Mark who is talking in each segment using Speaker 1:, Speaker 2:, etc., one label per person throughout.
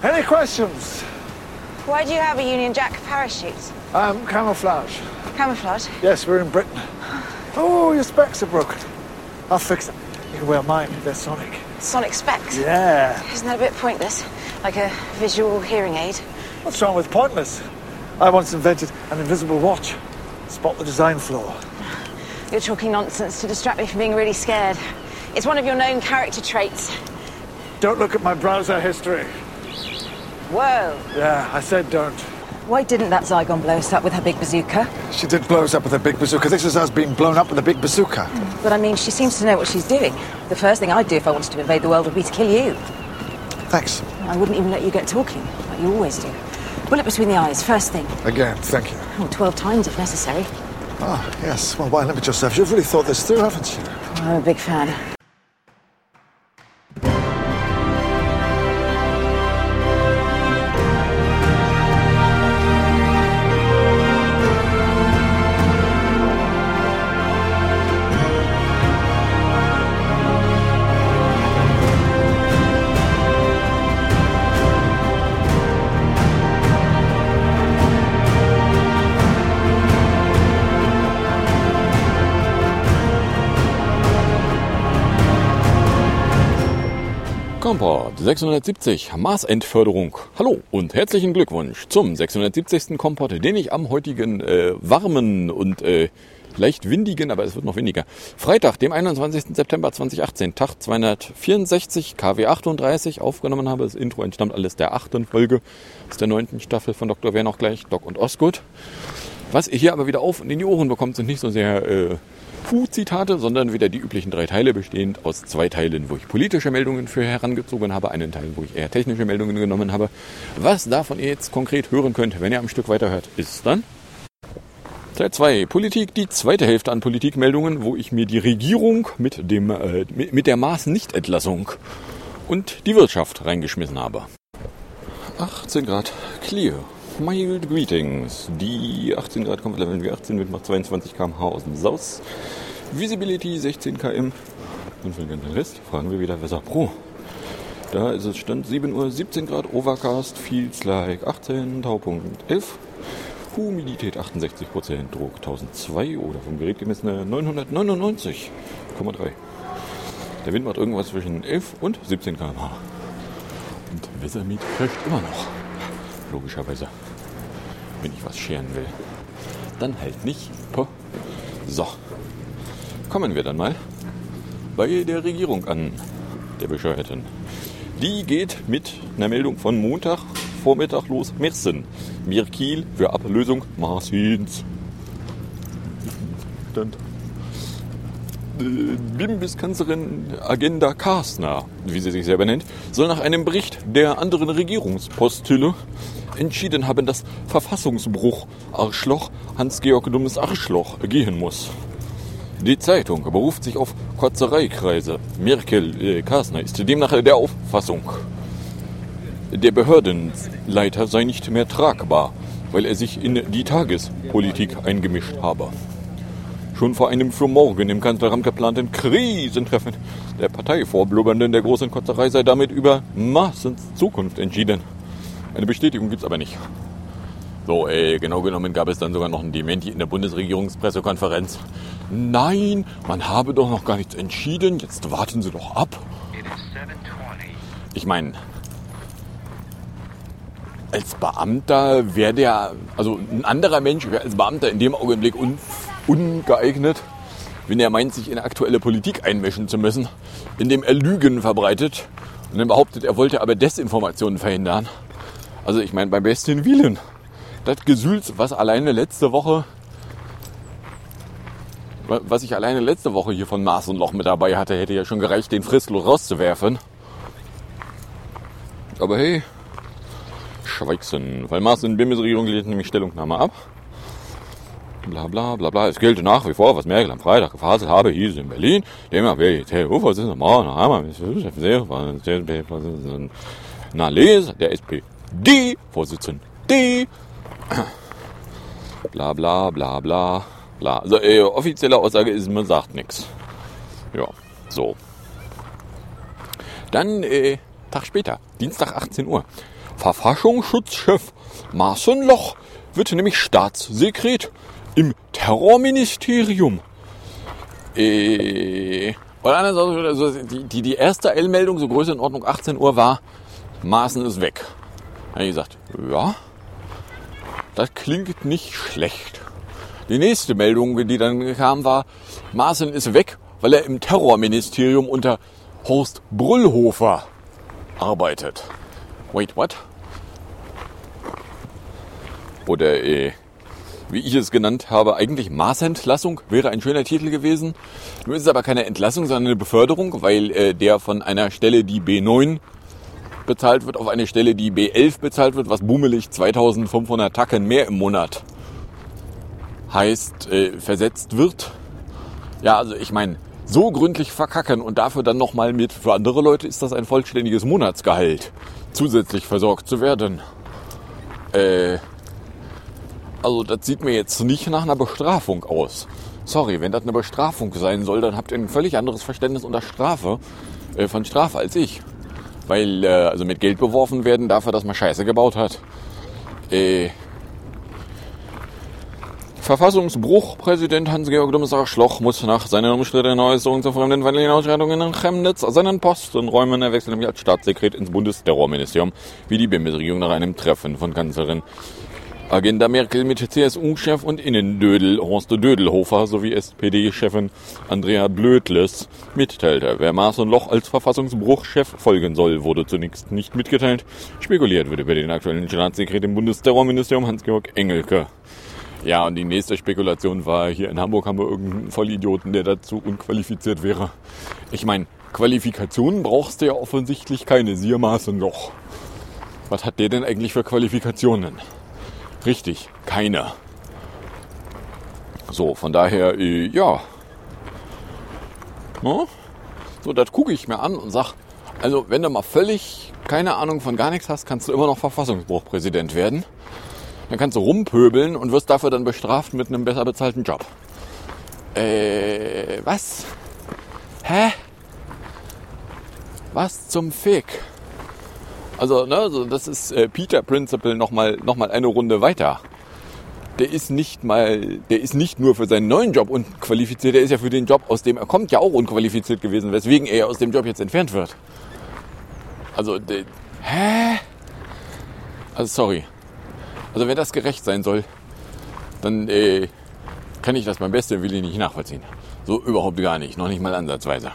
Speaker 1: Any questions?
Speaker 2: Why do you have a Union Jack parachute?
Speaker 1: Camouflage.
Speaker 2: Camouflage?
Speaker 1: Yes, we're in Britain. Oh, your specs are broken. I'll fix them. You can wear mine. They're sonic.
Speaker 2: Sonic specs?
Speaker 1: Yeah.
Speaker 2: Isn't that a bit pointless? Like a visual hearing aid?
Speaker 1: What's wrong with pointless? I once invented an invisible watch. Spot the design flaw.
Speaker 2: You're talking nonsense to distract me from being really scared. It's one of your known character traits.
Speaker 1: Don't look at my browser history.
Speaker 2: Whoa.
Speaker 1: Yeah, I said don't.
Speaker 2: Why didn't that Zygon blow us up with her big bazooka?
Speaker 1: She did blow us up with a big bazooka. This is us being blown up with a big bazooka.
Speaker 2: But I mean, she seems to know what she's doing. The first thing I'd do if I wanted to invade the world would be to kill you.
Speaker 1: Thanks.
Speaker 2: I wouldn't even let you get talking, like you always do. Bullet between the eyes, first thing.
Speaker 1: Again, thank you.
Speaker 2: Oh, 12 times if necessary.
Speaker 1: Oh, yes. Well, why limit yourself? You've really thought this through, haven't you?
Speaker 2: I'm a big fan.
Speaker 3: Kompott 670, Marsendförderung. Hallo und herzlichen Glückwunsch zum 670. Kompott, den ich am heutigen warmen und leicht windigen, aber es wird noch windiger, Freitag, dem 21. September 2018, Tag 264, KW 38 aufgenommen habe. Das Intro entstammt alles der 8. Folge aus der 9. Staffel von Dr. Wer noch gleich, Doc und Osgood. Was ihr hier aber wieder auf und in die Ohren bekommt, sind nicht so sehr Fu-Zitate, sondern wieder die üblichen 3 Teile, bestehend aus 2 Teilen, wo ich politische Meldungen für herangezogen habe, einen Teil, wo ich eher technische Meldungen genommen habe. Was davon ihr jetzt konkret hören könnt, wenn ihr am Stück weiterhört, ist dann Teil 2, Politik, die zweite Hälfte an Politikmeldungen, wo ich mir die Regierung mit der Maß-Nichtentlassung und die Wirtschaft reingeschmissen habe. 18 Grad clear. Mild Greetings. Die 18 Grad kommt Level 18 Wind macht 22 km/h aus dem Saus. Visibility 16 km. Und für den ganzen Rest fragen wir wieder Wetter Pro. Da ist es Stand 7 Uhr, 17 Grad, Overcast, Feels like 18, Taupunkt 11. Humidität 68%, Druck 1002 oder vom Gerät gemessene 999,3. Der Wind macht irgendwas zwischen 11 und 17 km/h. Und Wesermeet crasht immer noch. Logischerweise. Wenn ich was scheren will. Dann halt nicht. So. Kommen wir dann mal bei der Regierung an. Der Bescheuerten. Die geht mit einer Meldung von Montag Vormittag los. Mersen. Merkel für Ablösung Marsins. Bundeskanzlerin Agenda Kastner, wie sie sich selber nennt, soll nach einem Bericht der anderen Regierungspostille entschieden haben, dass Verfassungsbruch Arschloch Hans-Georg Dummes Arschloch gehen muss. Die Zeitung beruft sich auf Kotzereikreise. Kastner ist demnach der Auffassung, der Behördenleiter sei nicht mehr tragbar, weil er sich in die Tagespolitik eingemischt habe. Schon vor einem für morgen im Kanzleramt geplanten Krisentreffen der Parteivorblubbernden der großen Kotzerei sei damit über Maaßens Zukunft entschieden. Eine Bestätigung gibt's aber nicht. So, genau genommen gab es dann sogar noch ein Dementi in der Bundesregierungspressekonferenz. Nein, man habe doch noch gar nichts entschieden, jetzt warten Sie doch ab. Ich meine, als Beamter wäre also ein anderer Mensch wäre als Beamter in dem Augenblick ungeeignet, wenn er meint, sich in aktuelle Politik einmischen zu müssen, indem er Lügen verbreitet und dann behauptet, er wollte aber Desinformationen verhindern. Also ich meine, beim besten Willen, das Gesülz, was ich alleine letzte Woche hier von Maas und Loch mit dabei hatte, hätte ja schon gereicht, den fristlos rauszuwerfen. Aber hey, Schweigsinn, weil Maas in Bundesregierung lehnt nämlich Stellungnahme ab. Bla bla bla bla. Es gilt nach wie vor, was Merkel am Freitag gefaselt habe, hieß in Berlin. Demnach wäre jetzt der Vorsitzende Nahles, der SPD-Vorsitzende. Bla bla bla bla bla. Also offizielle Aussage ist, man sagt nichts. Ja, so. Dann Tag später, Dienstag 18 Uhr. Verfassungsschutzchef Maaßen Loch wird nämlich Staatssekret im Terrorministerium. Und also die erste Eilmeldung, so Größenordnung 18 Uhr, war, Maaßen ist weg. Da habe ich gesagt, ja, das klingt nicht schlecht. Die nächste Meldung, die dann kam, war, Maaßen ist weg, weil er im Terrorministerium unter Horst Brüllhofer arbeitet. Wait, what? Oder, wie ich es genannt habe, eigentlich Maßentlassung wäre ein schöner Titel gewesen. Nun ist es aber keine Entlassung, sondern eine Beförderung, weil der von einer Stelle, die B9 bezahlt wird, auf eine Stelle, die B11 bezahlt wird, was bummelig 2500 Tacken mehr im Monat heißt, versetzt wird. Ja, also ich meine, so gründlich verkacken und dafür dann nochmal mit, für andere Leute ist das ein vollständiges Monatsgehalt, zusätzlich versorgt zu werden. Also das sieht mir jetzt nicht nach einer Bestrafung aus. Sorry, wenn das eine Bestrafung sein soll, dann habt ihr ein völlig anderes Verständnis unter Strafe, von Strafe als ich. Weil, also mit Geld beworfen werden dafür, dass man Scheiße gebaut hat. Verfassungsbruch. Präsident Hans-Georg Dummes-Arschloch muss nach seiner umstrittenen Äußerung zur fremdenfeindlichen Ausschreitung in Chemnitz seinen Posten räumen. Er wechselt nämlich als Staatssekret ins Bundesterrorministerium, wie die BMS-Regierung nach einem Treffen von Kanzlerin Agenda Merkel mit CSU-Chef und Innendödel Horst Dödelhofer sowie SPD-Chefin Andrea Blödles mitteilte. Wer Maaßen Loch als Verfassungsbruchchef folgen soll, wurde zunächst nicht mitgeteilt. Spekuliert wird über den aktuellen Staatssekret im Bundesterrorministerium Hans-Georg Engelke. Ja, und die nächste Spekulation war, hier in Hamburg haben wir irgendeinen Vollidioten, der dazu unqualifiziert wäre. Ich meine, Qualifikationen brauchst du ja offensichtlich keine, siehe Maaßen Loch. Was hat der denn eigentlich für Qualifikationen? Richtig, keine. So, von daher, ja. No? So, das gucke ich mir an und sag, also wenn du mal völlig keine Ahnung von gar nichts hast, kannst du immer noch Verfassungsbruchpräsident werden. Dann kannst du rumpöbeln und wirst dafür dann bestraft mit einem besser bezahlten Job. Was? Hä? Was zum Fick? Also, ne, so das ist Peter Principle noch mal eine Runde weiter. Der ist nicht nur für seinen neuen Job unqualifiziert, der ist ja für den Job, aus dem er kommt, ja auch unqualifiziert gewesen, weswegen er aus dem Job jetzt entfernt wird. Also, hä? Also, sorry. Also, wenn das gerecht sein soll, dann kann ich das beim besten Willen nicht nachvollziehen. So überhaupt gar nicht, noch nicht mal ansatzweise.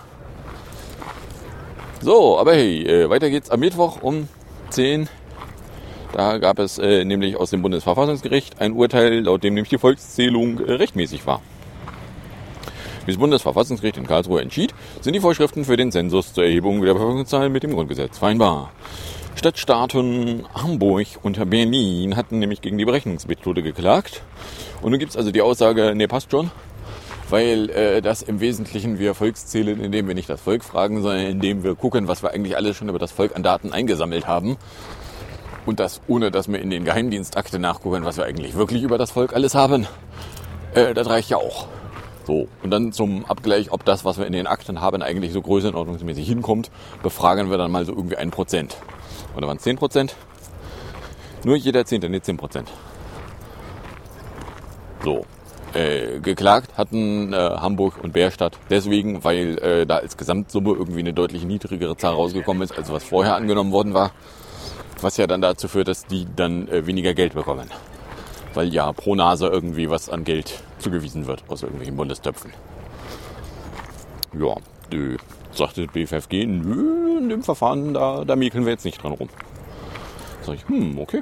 Speaker 3: So, aber hey, weiter geht's am Mittwoch um 10. Da gab es nämlich aus dem Bundesverfassungsgericht ein Urteil, laut dem nämlich die Volkszählung rechtmäßig war. Wie das Bundesverfassungsgericht in Karlsruhe entschied, sind die Vorschriften für den Zensus zur Erhebung der Bevölkerungszahl mit dem Grundgesetz vereinbar. Stadtstaaten Hamburg und Berlin hatten nämlich gegen die Berechnungsmethode geklagt. Und nun gibt's also die Aussage, nee, passt schon. Weil das im Wesentlichen wir Volkszählen, indem wir nicht das Volk fragen, sondern indem wir gucken, was wir eigentlich alles schon über das Volk an Daten eingesammelt haben. Und das ohne, dass wir in den Geheimdienstakten nachgucken, was wir eigentlich wirklich über das Volk alles haben. Das reicht ja auch. So, und dann zum Abgleich, ob das, was wir in den Akten haben, eigentlich so größenordnungsmäßig hinkommt, befragen wir dann mal so irgendwie 1%. Oder waren es 10%? Nur jeder Zehnte, nicht 10%. So. Geklagt hatten Hamburg und Bärstadt deswegen, weil da als Gesamtsumme irgendwie eine deutlich niedrigere Zahl rausgekommen ist, als was vorher angenommen worden war. Was ja dann dazu führt, dass die dann weniger Geld bekommen. Weil ja pro Nase irgendwie was an Geld zugewiesen wird aus irgendwelchen Bundestöpfen. Ja, sagte BFFG, nö, in dem Verfahren, da mäkeln wir jetzt nicht dran rum. Sag ich, okay.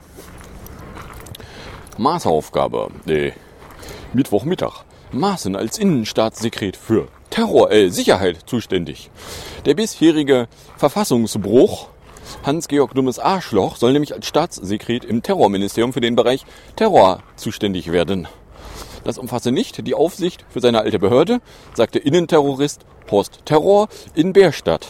Speaker 3: Maßaufgabe, Mittwochmittag. Maaßen als Innenstaatssekret für Sicherheit zuständig. Der bisherige Verfassungsbruch Hans-Georg Dummes-Arschloch soll nämlich als Staatssekret im Terrorministerium für den Bereich Terror zuständig werden. Das umfasse nicht die Aufsicht für seine alte Behörde, sagte Innenterrorist Horst Terror in Bärstadt.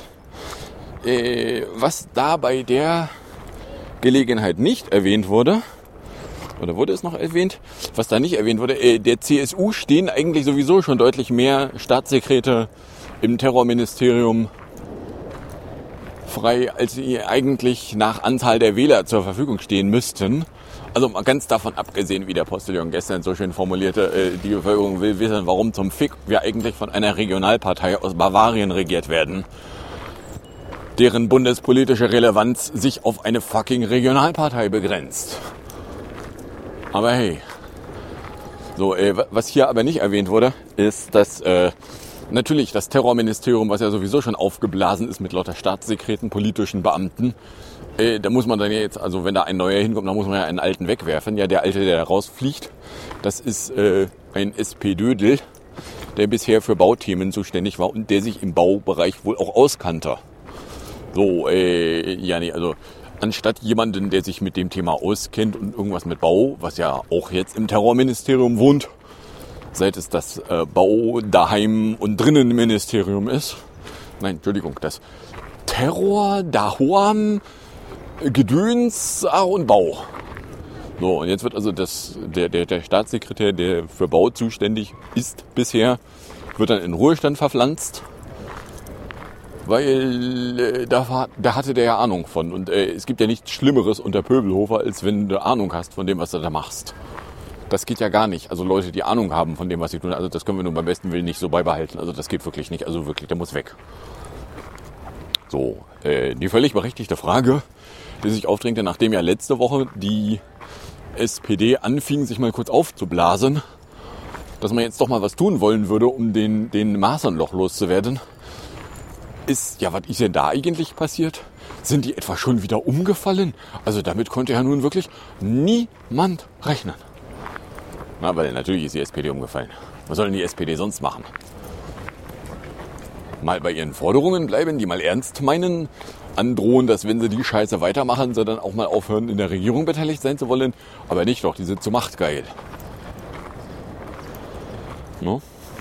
Speaker 3: Was da bei der Gelegenheit nicht erwähnt wurde, oder wurde es noch erwähnt? Was da nicht erwähnt wurde, der CSU stehen eigentlich sowieso schon deutlich mehr Staatssekrete im Terrorministerium frei, als sie eigentlich nach Anzahl der Wähler zur Verfügung stehen müssten. Also mal ganz davon abgesehen, wie der Postillon gestern so schön formulierte, die Bevölkerung will wissen, warum zum Fick wir eigentlich von einer Regionalpartei aus Bavarien regiert werden, deren bundespolitische Relevanz sich auf eine fucking Regionalpartei begrenzt. Aber hey, so, was hier aber nicht erwähnt wurde, ist, dass natürlich das Terrorministerium, was ja sowieso schon aufgeblasen ist mit lauter Staatssekreten, politischen Beamten, da muss man dann jetzt, also wenn da ein neuer hinkommt, dann muss man ja einen alten wegwerfen. Ja, der alte, der da rausfliegt, das ist ein SP-Dödel, der bisher für Bauthemen zuständig war und der sich im Baubereich wohl auch auskannte. So, ja, nee, also anstatt jemanden, der sich mit dem Thema auskennt und irgendwas mit Bau, was ja auch jetzt im Terrorministerium wohnt, seit es das Bau-, Daheim- und Drinnenministerium ist. Nein, Entschuldigung, das Terror-, Dahoam-, Gedöns- und Bau. So, und jetzt wird also der Staatssekretär, der für Bau zuständig ist bisher, wird dann in Ruhestand verpflanzt, weil da hatte der ja Ahnung von. Und es gibt ja nichts Schlimmeres unter Pöbelhofer, als wenn du Ahnung hast von dem, was du da machst. Das geht ja gar nicht. Also Leute, die Ahnung haben von dem, was sie tun, also das können wir nur beim besten Willen nicht so beibehalten. Also das geht wirklich nicht. Also wirklich, der muss weg. So, die völlig berechtigte Frage, die sich aufdrängte, nachdem ja letzte Woche die SPD anfing, sich mal kurz aufzublasen, dass man jetzt doch mal was tun wollen würde, um den Masernloch loszuwerden, ist, ja, was ist denn da eigentlich passiert? Sind die etwa schon wieder umgefallen? Also damit konnte ja nun wirklich niemand rechnen. Na, weil natürlich ist die SPD umgefallen. Was soll denn die SPD sonst machen? Mal bei ihren Forderungen bleiben, die mal ernst meinen, androhen, dass wenn sie die Scheiße weitermachen, sie dann auch mal aufhören, in der Regierung beteiligt sein zu wollen. Aber nicht doch, die sind zu machtgeil. No?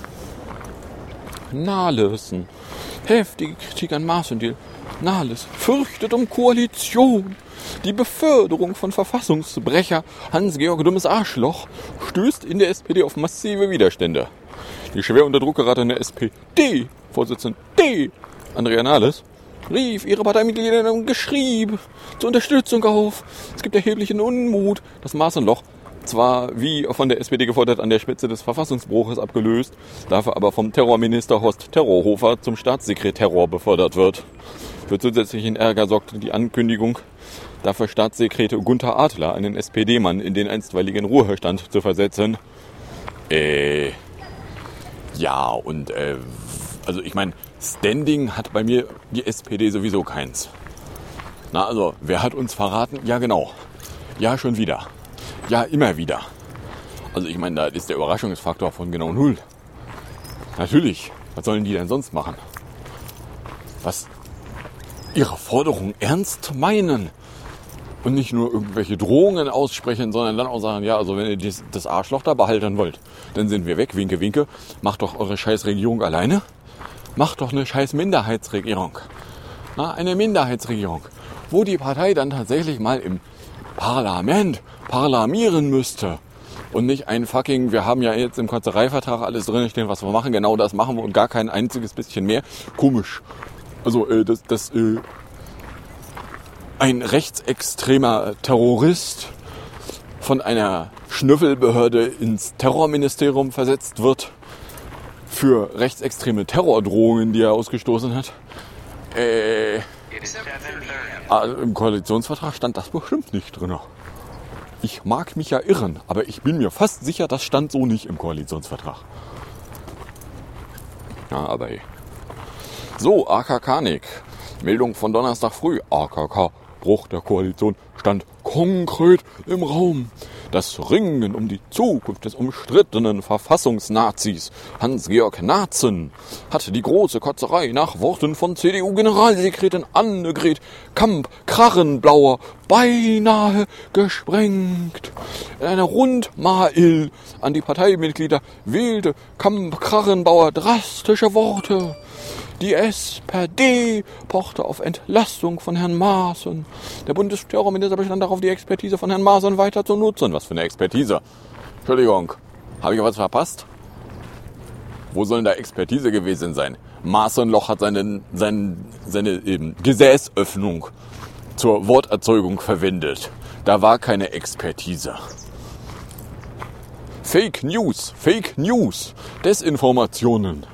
Speaker 3: Nahlessen. Heftige Kritik an Maaßen-Deal. Nahles fürchtet um Koalition. Die Beförderung von Verfassungsbrecher Hans-Georg Dummes Arschloch stößt in der SPD auf massive Widerstände. Die schwer unter Druck geratene SPD-Vorsitzende Andrea Nahles rief ihre Parteimitglieder in einem Geschrieb zur Unterstützung auf. Es gibt erheblichen Unmut. Das Maaßen-Loch, zwar wie von der SPD gefordert an der Spitze des Verfassungsbruches abgelöst, dafür aber vom Terrorminister Horst Terrorhofer zum Staatssekretär befördert wird. Für zusätzlichen Ärger sorgte die Ankündigung, dafür Staatssekretär Gunther Adler, einen SPD-Mann, in den einstweiligen Ruhestand zu versetzen. Ja, und also ich meine, Standing hat bei mir die SPD sowieso keins. Na also, wer hat uns verraten? Ja genau. Ja, schon wieder. Ja, immer wieder. Also ich meine, da ist der Überraschungsfaktor von genau 0. Natürlich. Was sollen die denn sonst machen? Was? Ihre Forderung ernst meinen? Und nicht nur irgendwelche Drohungen aussprechen, sondern dann auch sagen, ja, also wenn ihr das Arschloch da behalten wollt, dann sind wir weg, winke, winke. Macht doch eure scheiß Regierung alleine. Macht doch eine scheiß Minderheitsregierung. Na, eine Minderheitsregierung, wo die Partei dann tatsächlich mal im Parlament parlamieren müsste. Und nicht ein fucking, wir haben ja jetzt im Konzerreivertrag alles drin stehen, was wir machen, genau das machen wir und gar kein einziges bisschen mehr. Komisch. Also, ein rechtsextremer Terrorist von einer Schnüffelbehörde ins Terrorministerium versetzt wird für rechtsextreme Terrordrohungen, die er ausgestoßen hat. Also im Koalitionsvertrag stand das bestimmt nicht drin. Ich mag mich ja irren, aber ich bin mir fast sicher, das stand so nicht im Koalitionsvertrag. Ja, aber ey. So, AKK-Nik. Meldung von Donnerstag früh. AKK. Bruch der Koalition stand konkret im Raum. Das Ringen um die Zukunft des umstrittenen Verfassungsnazis Hans-Georg Naatzen hat die große Kotzerei nach Worten von CDU-Generalsekretärin Annegret Kamp-Krachenblauer beinahe gesprengt. In einer Rundmail an die Parteimitglieder wählte Kamp-Krachenblauer drastische Worte. Die SPD pochte auf Entlastung von Herrn Maaßen. Der Bundesterrorminister bestand darauf, die Expertise von Herrn Maaßen weiter zu nutzen. Was für eine Expertise? Entschuldigung, habe ich was verpasst? Wo soll da Expertise gewesen sein? Masonloch hat seine Gesäßöffnung zur Worterzeugung verwendet. Da war keine Expertise. Fake News, Desinformationen.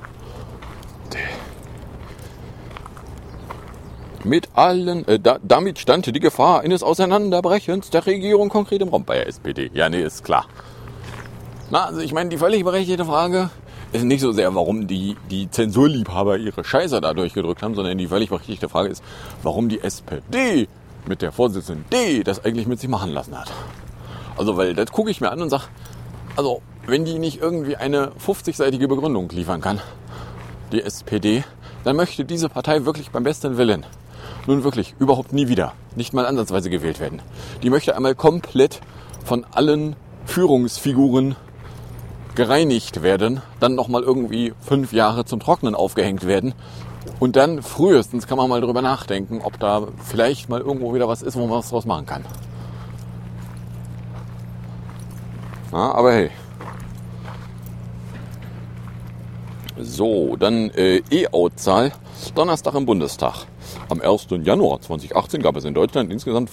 Speaker 3: Damit stand die Gefahr eines Auseinanderbrechens der Regierung konkret im Raum bei der SPD. Ja, nee, ist klar. Also ich meine, die völlig berechtigte Frage ist nicht so sehr, warum die Zensurliebhaber ihre Scheiße da durchgedrückt haben, sondern die völlig berechtigte Frage ist, warum die SPD mit der Vorsitzenden D das eigentlich mit sich machen lassen hat. Also, weil das gucke ich mir an und sage, also, wenn die nicht irgendwie eine 50-seitige Begründung liefern kann, die SPD, dann möchte diese Partei wirklich beim besten Willen nun wirklich überhaupt nie wieder, nicht mal ansatzweise gewählt werden. Die möchte einmal komplett von allen Führungsfiguren gereinigt werden, dann nochmal irgendwie 5 Jahre zum Trocknen aufgehängt werden und dann frühestens kann man mal drüber nachdenken, ob da vielleicht mal irgendwo wieder was ist, wo man was draus machen kann. Ja, aber hey. So, dann E-Out-Zahl, Donnerstag im Bundestag. Am 1. Januar 2018 gab es in Deutschland insgesamt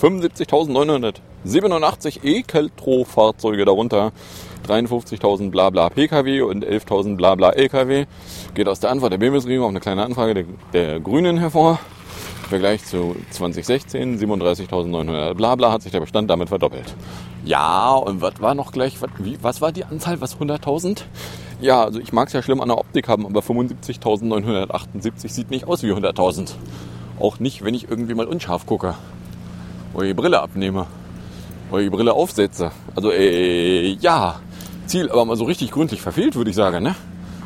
Speaker 3: 75.987 E-Keltro-Fahrzeuge, darunter 53.000 Blabla Pkw und 11.000 Blabla Lkw. Geht aus der Antwort der Bundesregierung auf eine kleine Anfrage der Grünen hervor. Im Vergleich zu 2016, 37.900 Blabla, hat sich der Bestand damit verdoppelt. Ja, und was war noch gleich, was war die Anzahl, was 100.000? Ja, also ich mag es ja schlimm an der Optik haben, aber 75.978 sieht nicht aus wie 100.000. Auch nicht, wenn ich irgendwie mal unscharf gucke. Oder die Brille abnehme. Oder die Brille aufsetze. Also, ja. Ziel aber mal so richtig gründlich verfehlt, würde ich sagen, ne?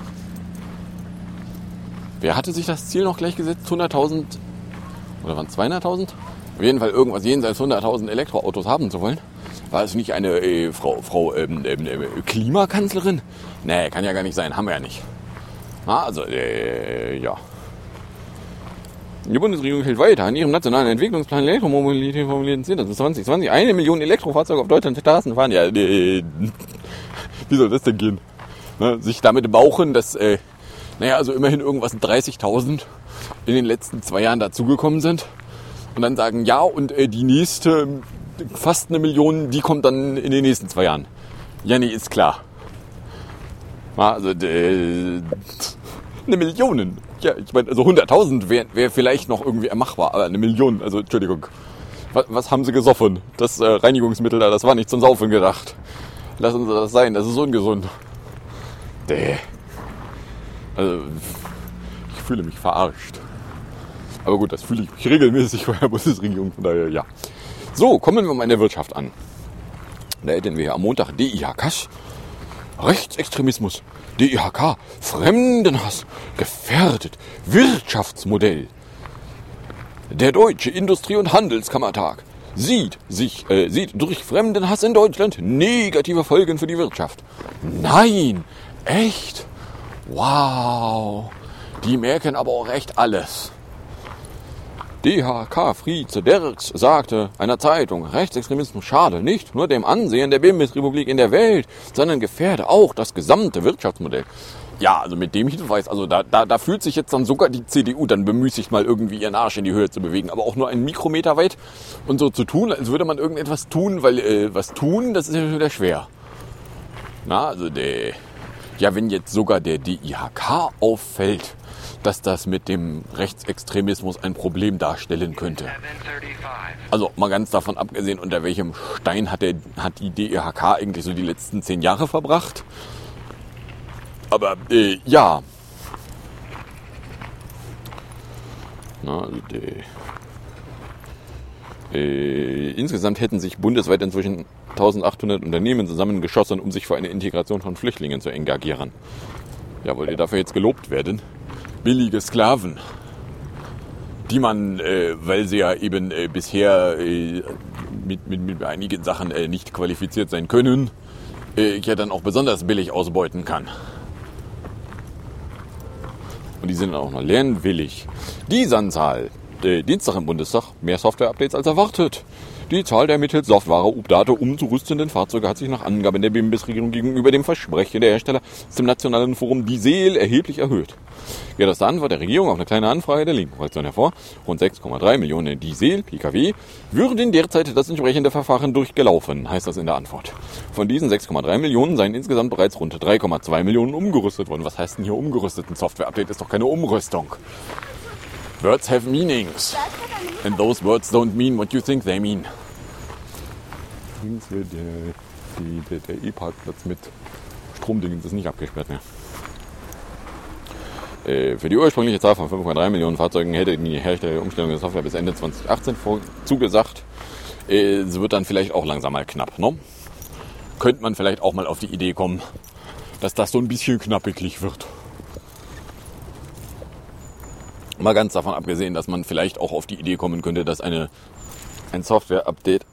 Speaker 3: Wer hatte sich das Ziel noch gleich gesetzt? 100.000? Oder waren es 200.000? Auf jeden Fall irgendwas jenseits 100.000 Elektroautos haben zu wollen. War es nicht eine Frau Klimakanzlerin? Nee, kann ja gar nicht sein. Haben wir ja nicht. Also, ja. Die Bundesregierung hält weiter an ihrem nationalen Entwicklungsplan Elektromobilität formulierten Ziel, dass bis 2020 1 Million Elektrofahrzeuge auf Deutschlands Straßen fahren. Ja, wie soll das denn gehen? Ne, sich damit bauchen, dass, also immerhin irgendwas 30.000 in den letzten 2 Jahren dazugekommen sind. Und dann sagen, ja, und die nächste, fast 1 Million, die kommt dann in den nächsten 2 Jahren. Ja, nee, ist klar. Also, 1 Million. Ja, ich meine, also 100.000 wär vielleicht noch irgendwie machbar, aber 1 Million, also Entschuldigung. Was haben sie gesoffen? Das Reinigungsmittel da, das war nicht zum Saufen gedacht. Lassen Sie das sein, das ist ungesund. Also, ich fühle mich verarscht. Aber gut, das fühle ich mich regelmäßig bei der Bundesregierung, von daher, ja. So, kommen wir mal in der Wirtschaft an. Da hätten wir ja am Montag DIHK, Rechtsextremismus, DIHK, Fremdenhass, gefährdet, Wirtschaftsmodell. Der Deutsche Industrie- und Handelskammertag sieht durch Fremdenhass in Deutschland negative Folgen für die Wirtschaft. Nein, echt? Wow, die merken aber auch echt alles. DIHK Frieze Derks sagte einer Zeitung, Rechtsextremismus schade nicht nur dem Ansehen der Bundesrepublik in der Welt, sondern gefährde auch das gesamte Wirtschaftsmodell. Ja, also mit dem Hinweis, also da fühlt sich jetzt dann sogar die CDU dann bemüßigt, mal irgendwie ihren Arsch in die Höhe zu bewegen, aber auch nur einen Mikrometer weit und so zu tun, als würde man irgendetwas tun, weil was tun, das ist ja wieder schwer. Na, also wenn jetzt sogar der DIHK auffällt, dass das mit dem Rechtsextremismus ein Problem darstellen könnte. Also mal ganz davon abgesehen, unter welchem Stein hat die DIHK eigentlich so die letzten 10 Jahre verbracht. Aber ja. Insgesamt hätten sich bundesweit inzwischen 1800 Unternehmen zusammengeschossen, um sich für eine Integration von Flüchtlingen zu engagieren. Ja, wollt ihr dafür jetzt gelobt werden? Billige Sklaven, die man, weil sie ja eben bisher mit einigen Sachen nicht qualifiziert sein können, ja dann auch besonders billig ausbeuten kann. Und die sind auch noch lernwillig. Die Anzahl Dienstag im Bundestag mehr Software-Updates als erwartet. Die Zahl der mittels Software Update umzurüstenden Fahrzeuge hat sich nach Angaben der BMWs-Regierung gegenüber dem Versprechen der Hersteller aus dem nationalen Forum Diesel erheblich erhöht. Geht aus der Antwort der Regierung auf eine kleine Anfrage der linken Fraktion hervor, rund 6,3 Millionen Diesel-Pkw würden derzeit das entsprechende Verfahren durchgelaufen, heißt das in der Antwort. Von diesen 6,3 Millionen seien insgesamt bereits rund 3,2 Millionen umgerüstet worden. Was heißt denn hier umgerüstet? Ein Software-Update ist doch keine Umrüstung. Words have meanings. And those words don't mean what you think they mean. Der E-Parkplatz mit Stromdingens ist nicht abgesperrt mehr. Für die ursprüngliche Zahl von 5,3 Millionen Fahrzeugen hätte die Hersteller die Umstellung der Software bis Ende 2018 zugesagt. Es wird dann vielleicht auch langsam mal knapp, ne? Könnte man vielleicht auch mal auf die Idee kommen, dass das so ein bisschen knappig wird. Mal ganz davon abgesehen, dass man vielleicht auch auf die Idee kommen könnte, dass ein Software-Update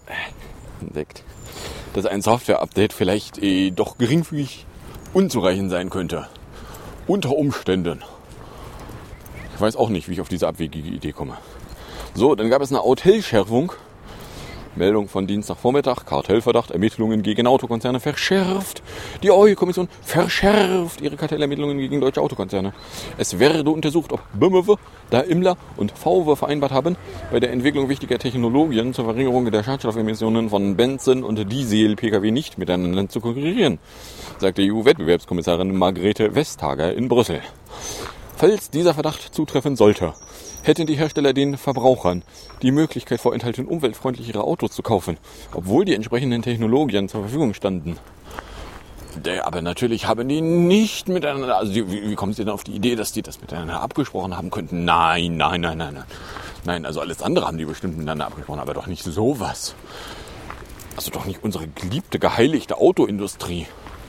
Speaker 3: vielleicht doch geringfügig unzureichend sein könnte. Unter Umständen. Ich weiß auch nicht, wie ich auf diese abwegige Idee komme. So, dann gab es eine Hotelschärfung. Meldung von Dienstagvormittag. Kartellverdacht. Ermittlungen gegen Autokonzerne verschärft. Die EU-Kommission verschärft ihre Kartellermittlungen gegen deutsche Autokonzerne. Es werde untersucht, ob BMW, Daimler und VW vereinbart haben, bei der Entwicklung wichtiger Technologien zur Verringerung der Schadstoffemissionen von Benzin- und Diesel-Pkw nicht miteinander zu konkurrieren, sagte EU-Wettbewerbskommissarin Margrethe Vestager in Brüssel. Falls dieser Verdacht zutreffen sollte, hätten die Hersteller den Verbrauchern die Möglichkeit vorenthalten, umweltfreundlichere Autos zu kaufen, obwohl die entsprechenden Technologien zur Verfügung standen. Aber natürlich haben die nicht miteinander, also wie kommen sie denn auf die Idee, dass die das miteinander abgesprochen haben könnten? Nein. Nein, also alles andere haben die bestimmt miteinander abgesprochen, aber doch nicht sowas. Also doch nicht unsere geliebte, geheiligte Autoindustrie.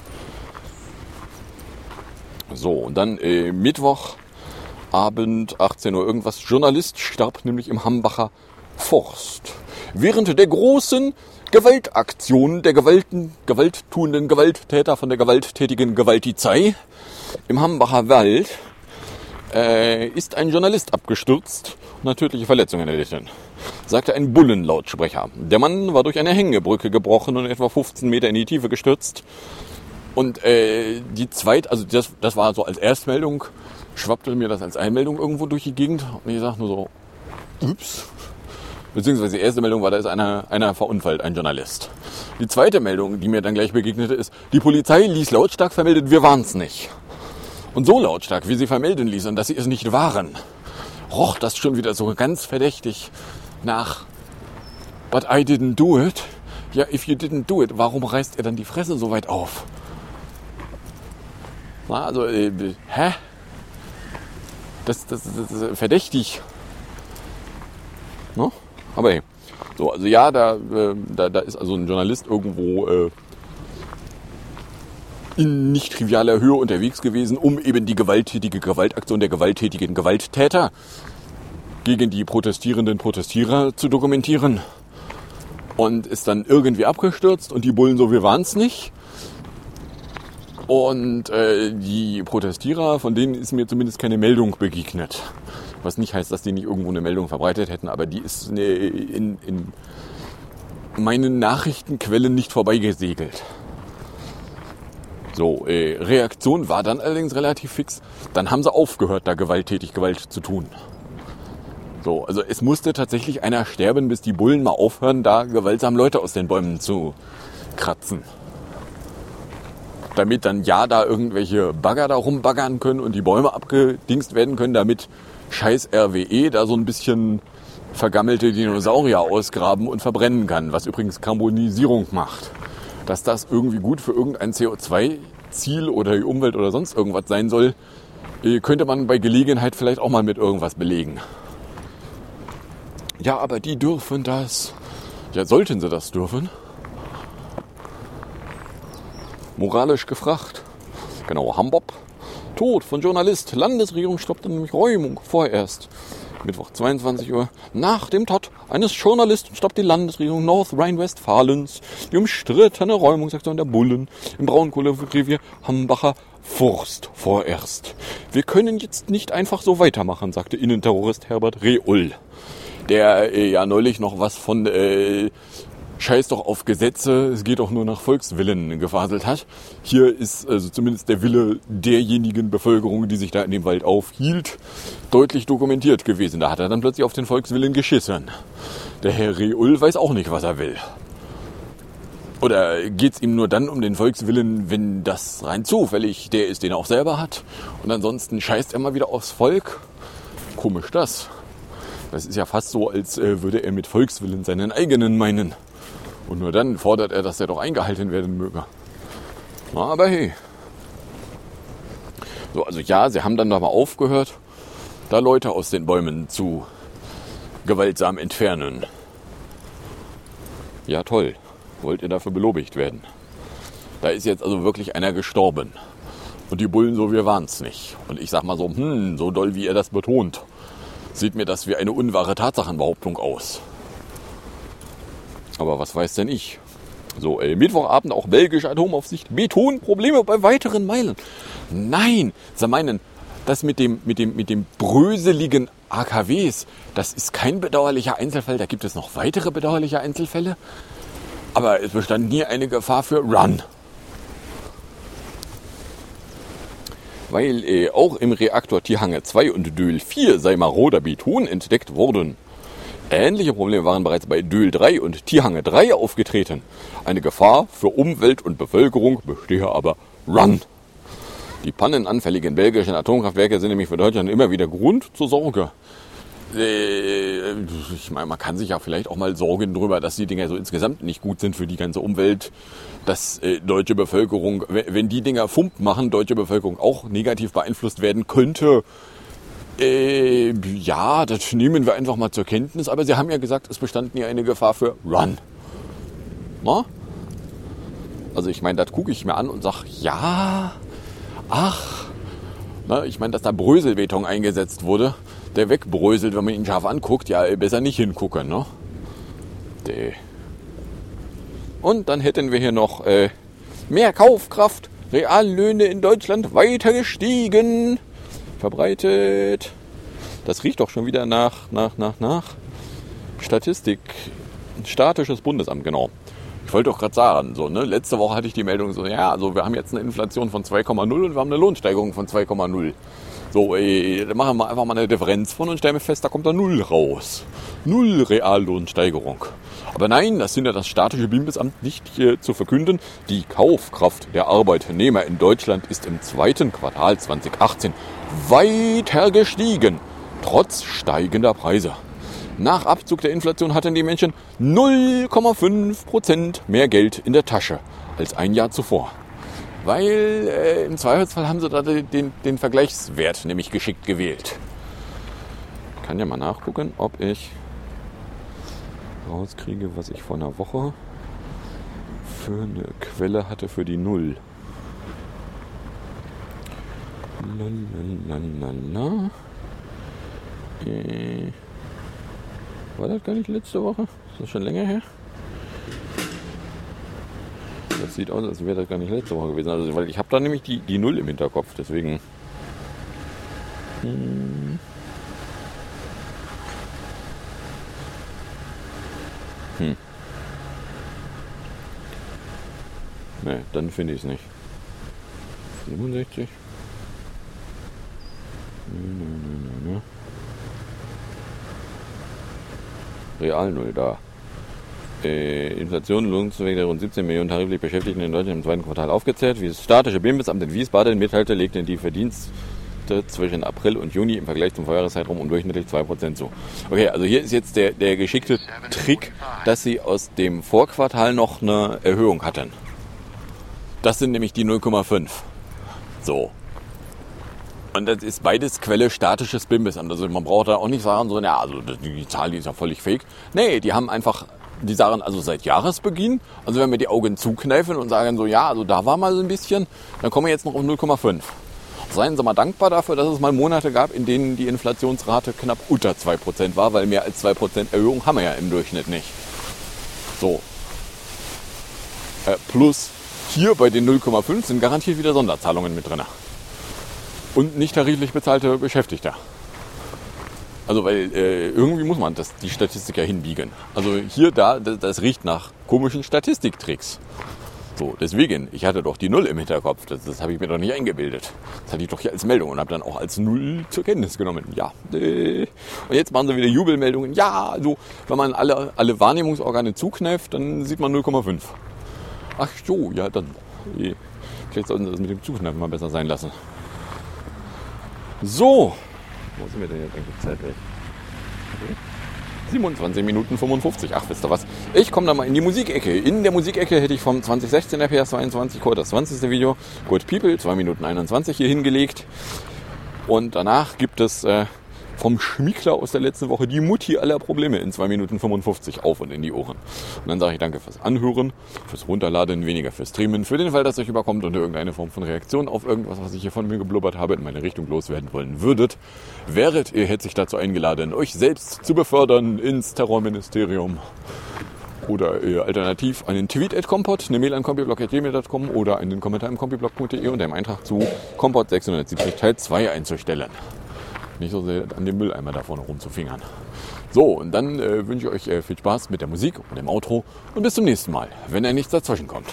Speaker 3: So, und dann Mittwochabend, 18 Uhr irgendwas. Journalist starb nämlich im Hambacher Forst. Während der großen Gewaltaktion der gewalttuenden Gewalttäter von der gewalttätigen Gewaltizei im Hambacher Wald ist ein Journalist abgestürzt und hat tödliche Verletzungen erlitten, sagte ein Bullenlautsprecher. Der Mann war durch eine Hängebrücke gebrochen und etwa 15 Meter in die Tiefe gestürzt. Und die zweite, also das war so als Erstmeldung, schwappte mir das als Einmeldung irgendwo durch die Gegend. Und ich sag nur so, ups. Beziehungsweise die erste Meldung war, da ist einer verunfallt, ein Journalist. Die zweite Meldung, die mir dann gleich begegnete, ist, die Polizei ließ lautstark vermelden, wir waren's nicht. Und so lautstark, wie sie vermelden ließen, dass sie es nicht waren, roch das schon wieder so ganz verdächtig nach But I didn't do it. Ja, if you didn't do it, warum reißt er dann die Fresse so weit auf? Na, also, hä? Das ist verdächtig. No? Aber hey. So, also ja, da ist also ein Journalist irgendwo in nicht trivialer Höhe unterwegs gewesen, um eben die gewalttätige Gewaltaktion der gewalttätigen Gewalttäter gegen die protestierenden Protestierer zu dokumentieren. Und ist dann irgendwie abgestürzt und die Bullen so, wir waren's nicht. Und die Protestierer, von denen ist mir zumindest keine Meldung begegnet. Was nicht heißt, dass die nicht irgendwo eine Meldung verbreitet hätten, aber die ist in meinen Nachrichtenquellen nicht vorbeigesegelt. So, Reaktion war dann allerdings relativ fix. Dann haben sie aufgehört, da gewalttätig Gewalt zu tun. So, also es musste tatsächlich einer sterben, bis die Bullen mal aufhören, da gewaltsam Leute aus den Bäumen zu kratzen. Damit dann ja da irgendwelche Bagger da rumbaggern können und die Bäume abgedingst werden können, damit scheiß RWE da so ein bisschen vergammelte Dinosaurier ausgraben und verbrennen kann, was übrigens Karbonisierung macht. Dass das irgendwie gut für irgendein CO2-Ziel oder die Umwelt oder sonst irgendwas sein soll, könnte man bei Gelegenheit vielleicht auch mal mit irgendwas belegen. Ja, aber die dürfen das. Ja, sollten sie das dürfen? Moralisch gefragt. Genau, Hamburg. Tod von Journalist. Landesregierung stoppte nämlich Räumung vorerst. Mittwoch 22 Uhr. Nach dem Tod eines Journalisten stoppt die Landesregierung Nordrhein-Westfalens die umstrittene Räumungsaktion der Bullen im Braunkohlerevier Hambacher Forst vorerst. Wir können jetzt nicht einfach so weitermachen, sagte Innenterrorist Herbert Reul, der ja neulich noch was von Scheiß doch auf Gesetze, es geht doch nur nach Volkswillen gefaselt hat. Hier ist also zumindest der Wille derjenigen Bevölkerung, die sich da in dem Wald aufhielt, deutlich dokumentiert gewesen. Da hat er dann plötzlich auf den Volkswillen geschissen. Der Herr Reul weiß auch nicht, was er will. Oder geht's ihm nur dann um den Volkswillen, wenn das rein zufällig der ist, den er auch selber hat? Und ansonsten scheißt er mal wieder aufs Volk? Komisch das. Das ist ja fast so, als würde er mit Volkswillen seinen eigenen meinen. Und nur dann fordert er, dass er doch eingehalten werden möge. Na, aber hey. So, also ja, sie haben dann da mal aufgehört, da Leute aus den Bäumen zu gewaltsam entfernen. Ja, toll. Wollt ihr dafür belobigt werden? Da ist jetzt also wirklich einer gestorben. Und die Bullen so, wir waren's nicht. Und ich sag mal so, so doll wie ihr das betont, sieht mir das wie eine unwahre Tatsachenbehauptung aus. Aber was weiß denn ich? So, Mittwochabend auch belgische Atomaufsicht. Betonprobleme bei weiteren Meilen. Nein, sie meinen, das mit dem bröseligen AKWs, das ist kein bedauerlicher Einzelfall. Da gibt es noch weitere bedauerliche Einzelfälle. Aber es bestand nie eine Gefahr für Run. Weil auch im Reaktor Tihange 2 und Döhl 4 sei maroder Beton entdeckt worden. Ähnliche Probleme waren bereits bei Döhl 3 und Tihange 3 aufgetreten. Eine Gefahr für Umwelt und Bevölkerung bestehe aber Run. Die pannenanfälligen belgischen Atomkraftwerke sind nämlich für Deutschland immer wieder Grund zur Sorge. Ich meine, man kann sich ja vielleicht auch mal sorgen darüber, dass die Dinger so insgesamt nicht gut sind für die ganze Umwelt. Dass deutsche Bevölkerung, wenn die Dinger Fump machen, deutsche Bevölkerung auch negativ beeinflusst werden könnte. Ja, das nehmen wir einfach mal zur Kenntnis. Aber sie haben ja gesagt, es bestand nie eine Gefahr für Run. Na? Also ich meine, das gucke ich mir an und sage, ja, ach. Na, ich meine, dass da Bröselbeton eingesetzt wurde, der wegbröselt, wenn man ihn scharf anguckt. Ja, besser nicht hingucken, ne? Und dann hätten wir hier noch mehr Kaufkraft, Reallöhne in Deutschland weiter gestiegen. Verbreitet. Das riecht doch schon wieder nach Statistik. Statisches Bundesamt, genau. Ich wollte doch gerade sagen, so, ne? Letzte Woche hatte ich die Meldung so, ja, also wir haben jetzt eine Inflation von 2,0 und wir haben eine Lohnsteigerung von 2,0. So, da machen wir einfach mal eine Differenz von und stellen wir fest, da kommt da 0 raus. 0 Reallohnsteigerung. Aber nein, das sind ja das statische Bundesamt nicht hier zu verkünden. Die Kaufkraft der Arbeitnehmer in Deutschland ist im 2. Quartal 2018 weiter gestiegen, trotz steigender Preise. Nach Abzug der Inflation hatten die Menschen 0,5% mehr Geld in der Tasche als ein Jahr zuvor. Weil im Zweifelsfall haben sie da den Vergleichswert nämlich geschickt gewählt. Ich kann ja mal nachgucken, ob ich rauskriege, was ich vor einer Woche für eine Quelle hatte für die 0. Lalalala. War das gar nicht letzte Woche? Ist das schon länger her? Das sieht aus, als wäre das gar nicht letzte Woche gewesen. Also, weil ich habe da nämlich die 0 im Hinterkopf, deswegen. Ne, dann finde ich es nicht. 67. Ne. Real 0 da. Inflation, Lohnzwecke der rund 17 Millionen tariflich Beschäftigten in Deutschland im 2. Quartal aufgezählt. Wie das statische Bundesamt in Wiesbaden mitteilte, legten die Verdienste zwischen April und Juni im Vergleich zum Vorjahreszeitraum um durchschnittlich 2% zu. Okay, also hier ist jetzt der geschickte Trick, dass sie aus dem Vorquartal noch eine Erhöhung hatten. Das sind nämlich die 0,5. So. Und das ist beides Quelle statisches Bundesamt. Also man braucht da auch nicht sagen, so, ja, also die Zahl, die ist ja völlig fake. Nee, die haben einfach, die sagen also seit Jahresbeginn, also wenn wir die Augen zukneifen und sagen so, ja, also da war mal so ein bisschen, dann kommen wir jetzt noch auf 0,5. seien Sie mal dankbar dafür, dass es mal Monate gab, in denen die Inflationsrate knapp unter 2% war, weil mehr als 2% Erhöhung haben wir ja im Durchschnitt nicht. So. Plus hier bei den 0,5 sind garantiert wieder Sonderzahlungen mit drin. Und nicht tariflich bezahlte Beschäftigte. Also weil irgendwie muss man die Statistik ja hinbiegen. Also hier, das riecht nach komischen Statistiktricks. So, deswegen, ich hatte doch die 0 im Hinterkopf. Das habe ich mir doch nicht eingebildet. Das hatte ich doch hier als Meldung und habe dann auch als 0 zur Kenntnis genommen. Ja, und jetzt machen sie wieder Jubelmeldungen. Ja, so, wenn man alle Wahrnehmungsorgane zukneift, dann sieht man 0,5. Ach so, ja, dann. Vielleicht sollten sie das mit dem Zukneifen mal besser sein lassen. So. Wo sind wir denn jetzt eigentlich zeitlich? 27 Minuten 55. Ach, wisst ihr was? Ich komme da mal in die Musikecke. In der Musikecke hätte ich vom 2016 der PS22 Code das 20. Video Good People, 2 Minuten 21 hier hingelegt. Und danach gibt es vom Schmiegler aus der letzten Woche die Mutti aller Probleme in 2 Minuten 55 auf und in die Ohren. Und dann sage ich danke fürs Anhören, fürs Runterladen, weniger fürs Streamen, für den Fall, dass euch überkommt und irgendeine Form von Reaktion auf irgendwas, was ich hier von mir geblubbert habe, in meine Richtung loswerden wollen würdet, wäret ihr herzlich dazu eingeladen, euch selbst zu befördern ins Terrorministerium. Oder alternativ einen Tweet at Kompott, eine Mail an kompiblog@gmail.com oder einen Kommentar im kompiblog.de und einen Eintrag zu Kompott 670 Teil 2 einzustellen. Nicht so sehr an dem Mülleimer da vorne rumzufingern. So, und dann wünsche ich euch viel Spaß mit der Musik und dem Outro und bis zum nächsten Mal, wenn nichts dazwischen kommt.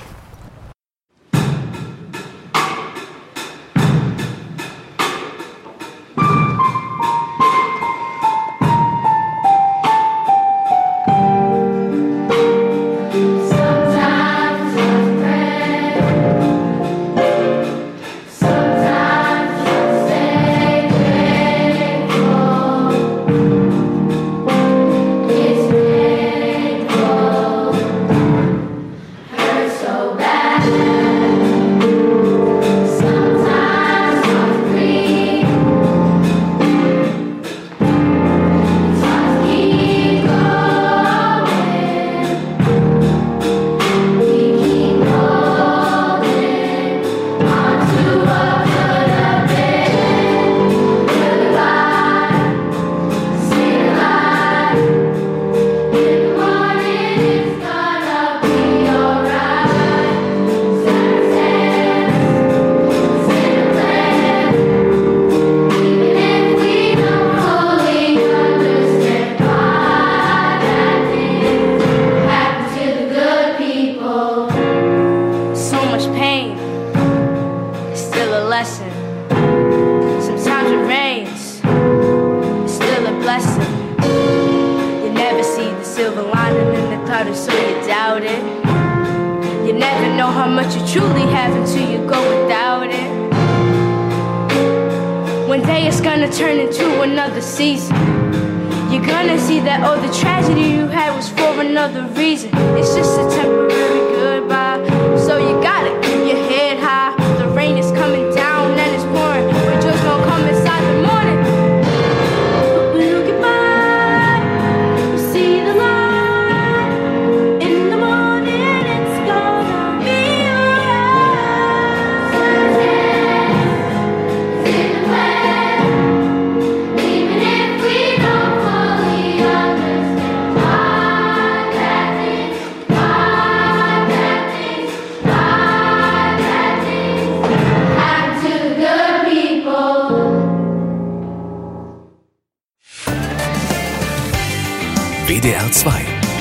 Speaker 4: WDR 2.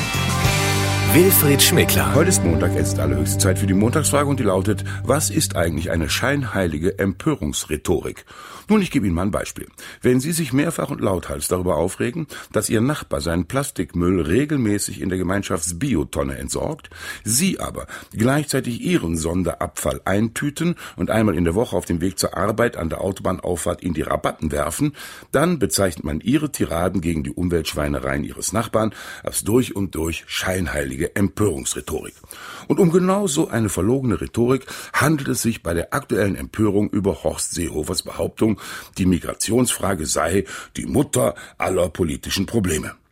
Speaker 4: Wilfried Schmickler.
Speaker 5: Heute ist Montag, es ist allerhöchste Zeit für die Montagsfrage und die lautet: Was ist eigentlich eine scheinheilige Empörungsrhetorik? Nun, ich gebe Ihnen mal ein Beispiel. Wenn Sie sich mehrfach und lauthals darüber aufregen, dass Ihr Nachbar seinen Plastikmüll regelmäßig in der Gemeinschaftsbiotonne entsorgt, Sie aber gleichzeitig Ihren Sonderabfall eintüten und einmal in der Woche auf dem Weg zur Arbeit an der Autobahnauffahrt in die Rabatten werfen, dann bezeichnet man Ihre Tiraden gegen die Umweltschweinereien Ihres Nachbarn als durch und durch scheinheilige Empörungsrhetorik. Und um genau so eine verlogene Rhetorik handelt es sich bei der aktuellen Empörung über Horst Seehofers Behauptung, die Migrationsfrage sei die Mutter aller politischen Probleme.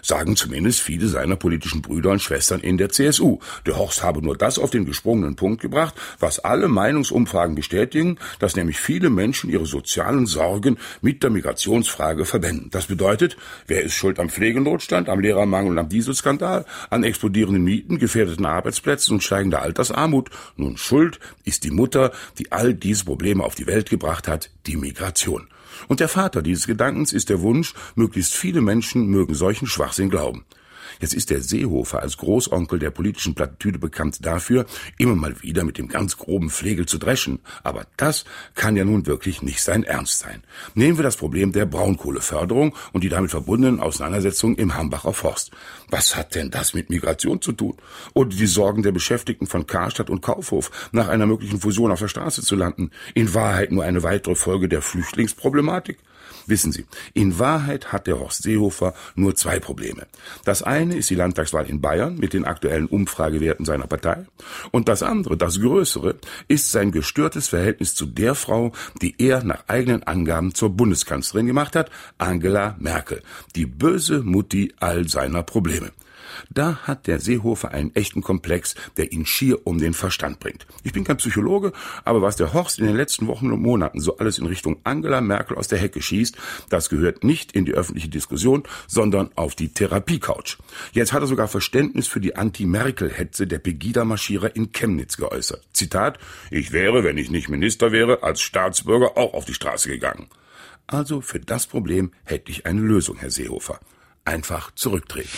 Speaker 5: sagen zumindest viele seiner politischen Brüder und Schwestern in der CSU. Der Horst habe nur das auf den gesprungenen Punkt gebracht, was alle Meinungsumfragen bestätigen, dass nämlich viele Menschen ihre sozialen Sorgen mit der Migrationsfrage verbinden. Das bedeutet, wer ist schuld am Pflegenotstand, am Lehrermangel und am Dieselskandal, an explodierenden Mieten, gefährdeten Arbeitsplätzen und steigender Altersarmut? Nun, schuld ist die Mutter, die all diese Probleme auf die Welt gebracht hat, die Migration. Und der Vater dieses Gedankens ist der Wunsch, möglichst viele Menschen mögen solchen Schwachsinn glauben. Jetzt ist der Seehofer als Großonkel der politischen Plattitüde bekannt dafür, immer mal wieder mit dem ganz groben Flegel zu dreschen. Aber das kann ja nun wirklich nicht sein Ernst sein. Nehmen wir das Problem der Braunkohleförderung und die damit verbundenen Auseinandersetzungen im Hambacher Forst. Was hat denn das mit Migration zu tun? Oder die Sorgen der Beschäftigten von Karstadt und Kaufhof, nach einer möglichen Fusion auf der Straße zu landen? In Wahrheit nur eine weitere Folge der Flüchtlingsproblematik? Wissen Sie, in Wahrheit hat der Horst Seehofer nur zwei Probleme. Das eine ist die Landtagswahl in Bayern mit den aktuellen Umfragewerten seiner Partei. Und das andere, das größere, ist sein gestörtes Verhältnis zu der Frau, die er nach eigenen Angaben zur Bundeskanzlerin gemacht hat, Angela Merkel, die böse Mutti all seiner Probleme. Da hat der Seehofer einen echten Komplex, der ihn schier um den Verstand bringt. Ich bin kein Psychologe, aber was der Horst in den letzten Wochen und Monaten so alles in Richtung Angela Merkel aus der Hecke schießt, das gehört nicht in die öffentliche Diskussion, sondern auf die Therapiecouch. Jetzt hat er sogar Verständnis für die Anti-Merkel-Hetze der Pegida-Marschierer in Chemnitz geäußert. Zitat: Ich wäre, wenn ich nicht Minister wäre, als Staatsbürger auch auf die Straße gegangen. Also für das Problem hätte ich eine Lösung, Herr Seehofer. Einfach zurücktreten.